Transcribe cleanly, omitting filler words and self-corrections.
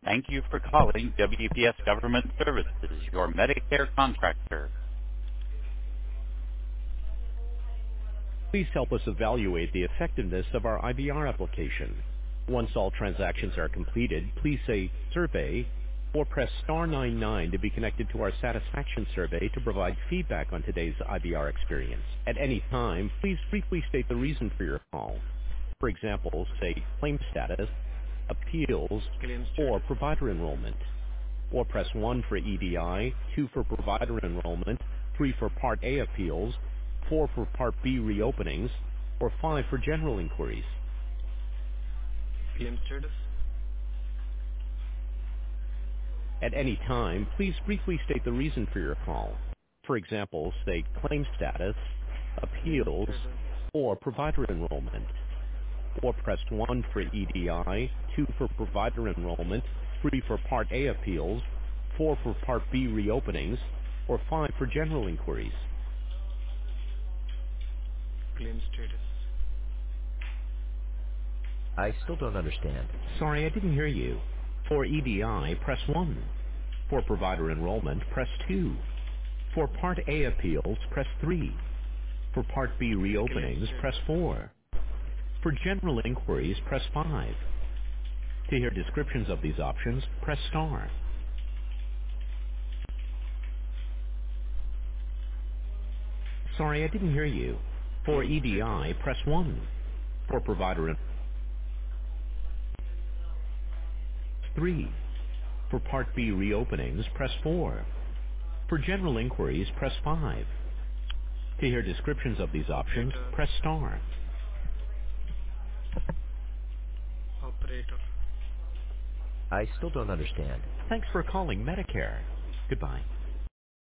Thank you for calling WPS Government Services, your Medicare contractor. Please help us evaluate the effectiveness of our IVR application. Once all transactions are completed, please say survey or press star 99 to be connected to our satisfaction survey to provide feedback on today's IVR experience. At any time, please briefly state the reason for your call. For example, say claim status, appeals, Claim or status. provider enrollment. Or press 1 for EDI, 2 for provider enrollment, 3 for Part A appeals, 4 for Part B reopenings, or 5 for general inquiries. Claim status. At any time, please briefly state the reason for your call. For example, say claim status, Claim appeals, status. or provider enrollment. Or press 1 for EDI, 2 for provider enrollment, 3 for Part A appeals, 4 for Part B reopenings, or 5 for general inquiries. Claim status. I still don't understand. Sorry, I didn't hear you. For EDI, press 1. For provider enrollment, press 2. For Part A appeals, press 3. For Part B Claim reopenings, press status. 4. For general inquiries, press 5. To hear descriptions of these options, press star. Sorry, I didn't hear you. For Claim status. EDI, press 1. For provider enrollment, 3. For Part B reopenings, press 4. For general inquiries, press 5. To hear descriptions of these options, Operator. press star. Operator. I still don't understand. Thanks for calling Medicare. Goodbye.